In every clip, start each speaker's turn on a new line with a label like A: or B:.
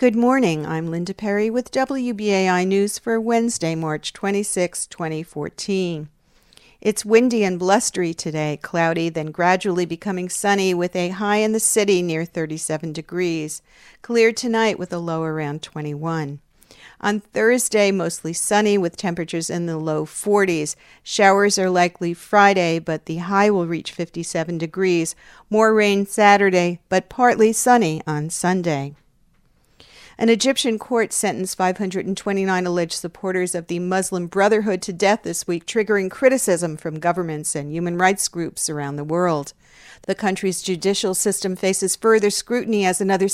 A: Good morning. I'm Linda Perry with WBAI News for Wednesday, March 26, 2014. It's windy and blustery today, cloudy, then gradually becoming sunny with a high in the city near 37 degrees. Clear tonight with a low around 21. On Thursday, mostly sunny with temperatures in the low 40s. Showers are likely Friday, but the high will reach 57 degrees. More rain Saturday, but partly sunny on Sunday. An Egyptian court sentenced 529 alleged supporters of the Muslim Brotherhood to death this week, triggering criticism from governments and human rights groups around the world. The country's judicial system faces further scrutiny as another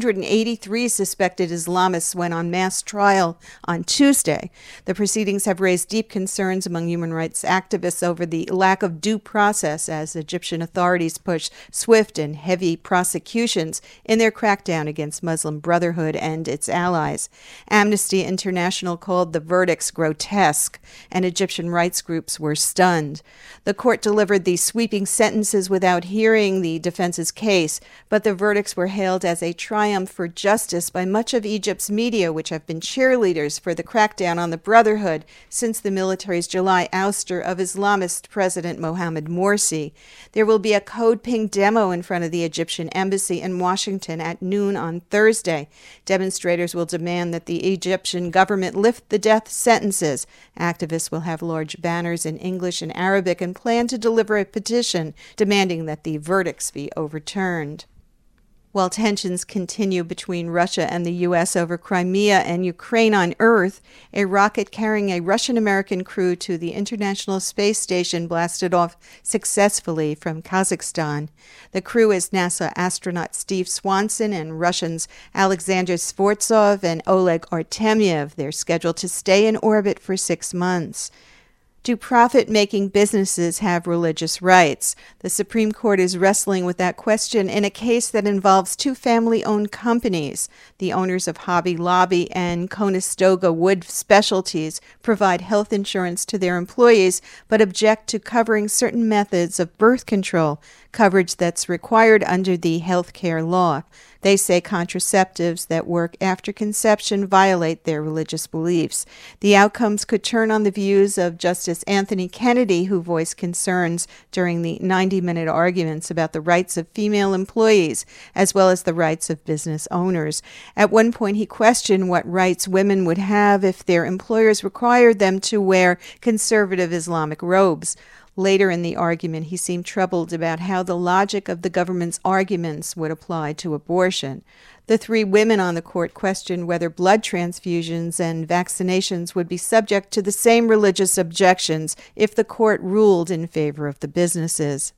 A: 683 suspected Islamists went on mass trial on Tuesday. The proceedings have raised deep concerns among human rights activists over the lack of due process as Egyptian authorities push swift and heavy prosecutions in their crackdown against Muslim Brotherhood and its allies. Amnesty International called the verdicts grotesque, and Egyptian rights groups were stunned. The court delivered these sweeping sentences without hearing the defense's case, but the verdicts were hailed as a triumph for justice by much of Egypt's media, which have been cheerleaders for the crackdown on the Brotherhood since the military's July ouster of Islamist President Mohamed Morsi. There will be a Code Pink demo in front of the Egyptian embassy in Washington at noon on Thursday. Demonstrators will demand that the Egyptian government lift the death sentences. Activists will have large banners in English and Arabic and plan to deliver a petition demanding that the verdicts be overturned. While tensions continue between Russia and the U.S. over Crimea and Ukraine on Earth, a rocket carrying a Russian-American crew to the International Space Station blasted off successfully from Kazakhstan. The crew is NASA astronaut Steve Swanson and Russians Alexander Skvortsov and Oleg Artemyev. They're scheduled to stay in orbit for 6 months. Do profit-making businesses have religious rights? The Supreme Court is wrestling with that question in a case that involves two family-owned companies. The owners of Hobby Lobby and Conestoga Wood Specialties provide health insurance to their employees, but object to covering certain methods of birth control, coverage that's required under the health care law. They say contraceptives that work after conception violate their religious beliefs. The outcomes could turn on the views of Justice Anthony Kennedy, who voiced concerns during the 90-minute arguments about the rights of female employees, as well as the rights of business owners. At one point, he questioned what rights women would have if their employers required them to wear conservative Islamic robes. Later in the argument, he seemed troubled about how the logic of the government's arguments would apply to abortion. The three women on the court questioned whether blood transfusions and vaccinations would be subject to the same religious objections if the court ruled in favor of the businesses.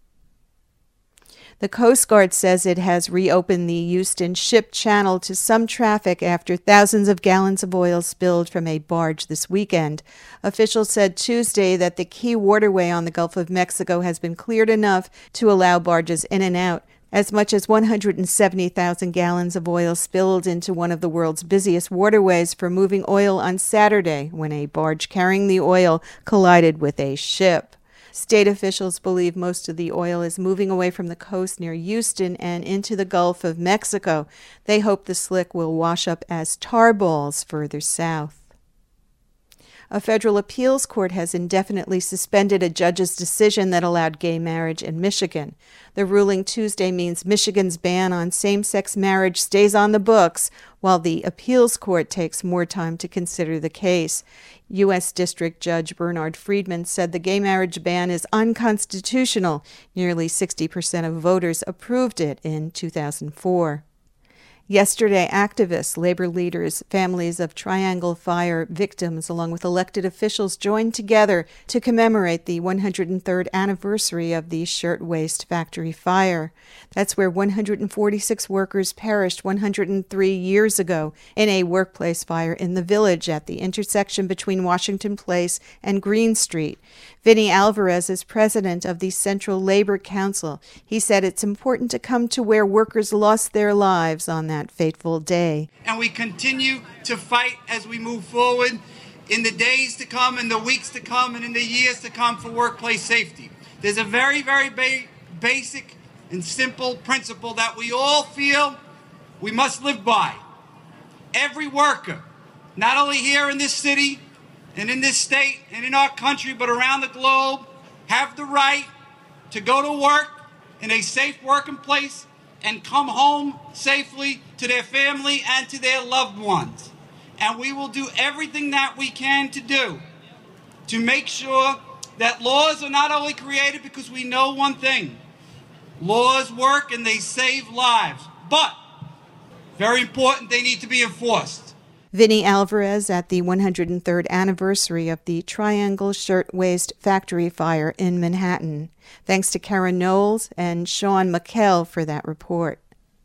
A: The Coast Guard says it has reopened the Houston Ship Channel to some traffic after thousands of gallons of oil spilled from a barge this weekend. Officials said Tuesday that the key waterway on the Gulf of Mexico has been cleared enough to allow barges in and out. As much as 170,000 gallons of oil spilled into one of the world's busiest waterways for moving oil on Saturday when a barge carrying the oil collided with a ship. State officials believe most of the oil is moving away from the coast near Houston and into the Gulf of Mexico. They hope the slick will wash up as tar balls further south. A federal appeals court has indefinitely suspended a judge's decision that allowed gay marriage in Michigan. The ruling Tuesday means Michigan's ban on same-sex marriage stays on the books, while the appeals court takes more time to consider the case. U.S. District Judge Bernard Friedman said the gay marriage ban is unconstitutional. Nearly 60% of voters approved it in 2004. Yesterday, activists, labor leaders, families of Triangle Fire victims, along with elected officials, joined together to commemorate the 103rd anniversary of the Shirtwaist Factory fire. That's where 146 workers perished 103 years ago in a workplace fire in the Village at the intersection between Washington Place and Green Street. Vinny Alvarez is president of the Central Labor Council. He said it's important to come to where workers lost their lives on that fateful day.
B: And we continue to fight as we move forward in the days to come, in the weeks to come, and in the years to come for workplace safety. There's a very, very basic and simple principle that we all feel we must live by. every worker, not only here in this city and in this state and in our country, but around the globe, have the right to go to work in a safe working place and come home safely to their family and to their loved ones. And we will do everything that we can to do to make sure that laws are not only created because we know one thing. Laws work and they save lives, but very important, they need to be enforced.
A: Vinny Alvarez at the 103rd anniversary of the Triangle Shirtwaist Factory fire in Manhattan. Thanks to Karen Knowles and Sean McKell for that report.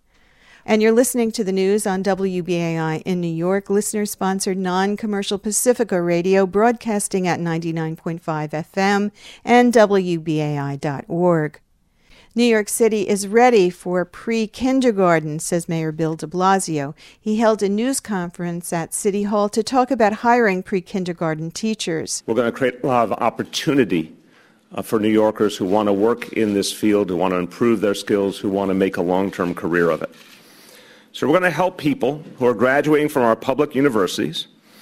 A: And you're listening to the news on WBAI in New York, listener-sponsored non-commercial Pacifica Radio, broadcasting at 99.5 FM and WBAI.org. New York City is ready for pre-kindergarten, says Mayor Bill de Blasio. He held a news conference at City Hall to talk about hiring pre-kindergarten teachers.
C: We're going to create a lot of opportunity for New Yorkers who want to work in this field, who want to improve their skills, who want to make a long-term career of it. So we're going to help people who are graduating from our public universities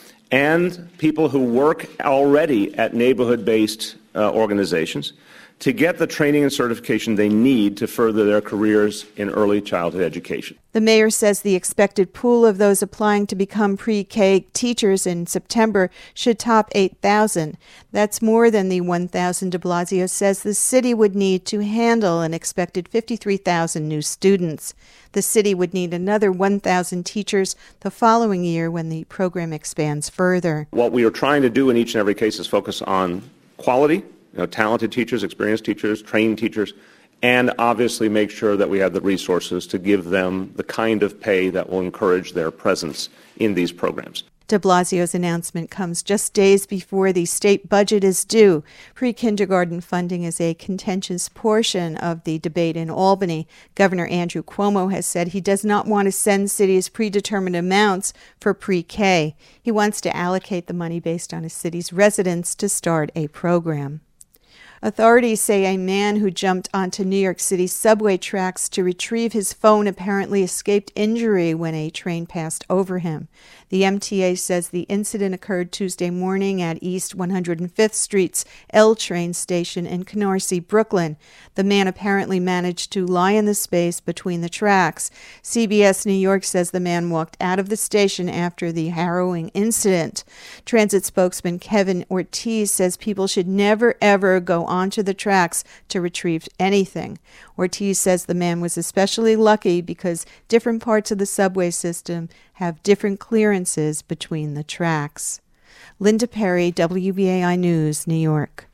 C: and people who work already at neighborhood-based organizations to get the training and certification they need to further their careers in early childhood education.
A: The mayor says the expected pool of those applying to become pre-K teachers in September should top 8,000. That's more than the 1,000 de Blasio says the city would need to handle an expected 53,000 new students. The city would need another 1,000 teachers the following year when the program expands further.
C: What we are trying to do in each and every case is focus on quality, talented teachers, experienced teachers, trained teachers, and obviously make sure that we have the resources to give them the kind of pay that will encourage their presence in these programs.
A: De Blasio's announcement comes just days before the state budget is due. Pre-kindergarten funding is a contentious portion of the debate in Albany. Governor Andrew Cuomo has said he does not want to send cities predetermined amounts for pre-K. He wants to allocate the money based on a city's residents to start a program. Authorities say a man who jumped onto New York City subway tracks to retrieve his phone apparently escaped injury when a train passed over him. The MTA says the incident occurred Tuesday morning at East 105th Street's L train station in Canarsie, Brooklyn. The man apparently managed to lie in the space between the tracks. CBS New York says the man walked out of the station after the harrowing incident. Transit spokesman Kevin Ortiz says people should never, ever go onto the tracks to retrieve anything. Ortiz says the man was especially lucky because different parts of the subway system have different clearances between the tracks. Linda Perry, WBAI News, New York.